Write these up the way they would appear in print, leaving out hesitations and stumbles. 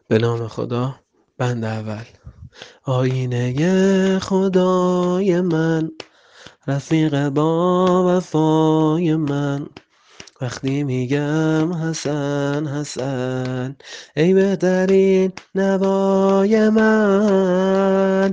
به نام خدا. بند اول. آینه خدای من، رفیق با وفای من، وقتی میگم حسن حسن ای بهترین نوای من،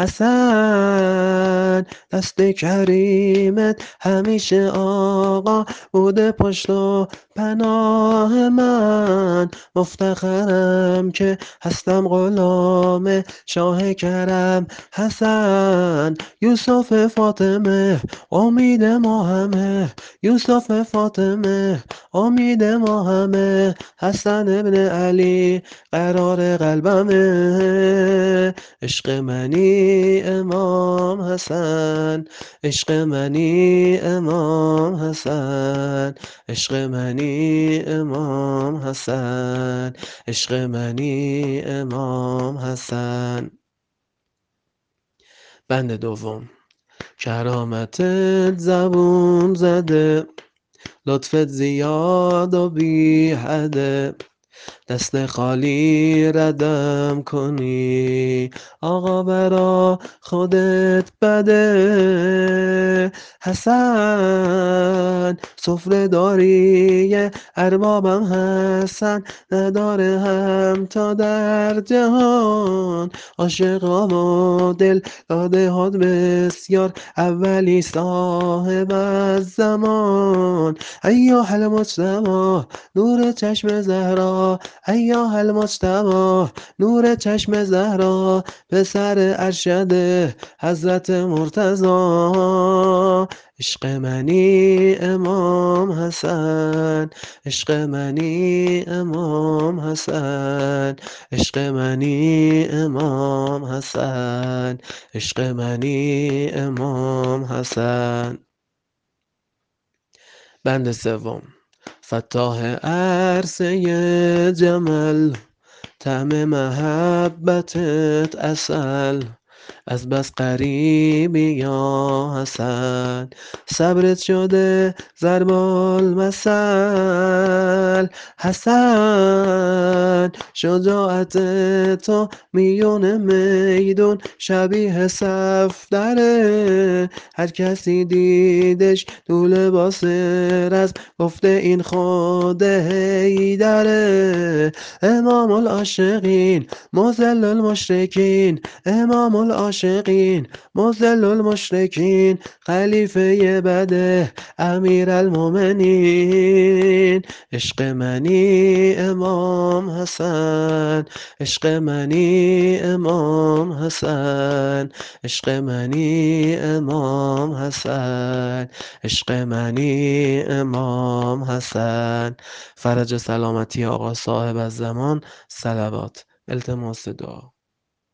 حسن دست کریمت همیشه آقا بوده پشت و پناه من، مفتخرم که هستم غلام شاه کرم حسن، یوسف فاطمه امید ما همه، یوسف فاطمه امید ما همه، حسن ابن علی قرار قلبمه، عشق منی امام حسن، عشق منی امام حسن، عشق منی امام حسن، عشق منی امام حسن. بند دوم. کرامتت زبون زده، لطفت زیاد و بی حده، دست خالی ردم کنی آقا برا خودت بده، حسن سفره داری اربابم حسن، نداره هم تا در جهان، عاشقام و دل داده هات بسیار، اولی صاحب از زمان، ایاه المجتبی نور چشم زهرا، ایاه المجتبی نور چشم زهرا، پسر ارشد حضرت مرتضی، عشق منی امام حسن، عشق منی امام حسن، عشق منی امام حسن، عشق منی امام حسن. بند سوم. فتاح عرصه جمل، طعم محبتت عسل، از بس قریبی یا حسن، صبرت شده ضرب المثل، حسن شجاعت تو میون میدون شبیه صفدره، هر کسی دیدش تو لباس رزم گفته این خود هیدره، امام العاشقین مذل المشرکین، امام العاشقین مذل المشرکین، خلیفه بده امیر المؤمنین، عشق منی امام حسن، عشق منی امام حسن، عشق منی امام حسن، عشق منی امام حسن. فرج سلامتی آقا صاحب الزمان، صلوات. التماس دعا.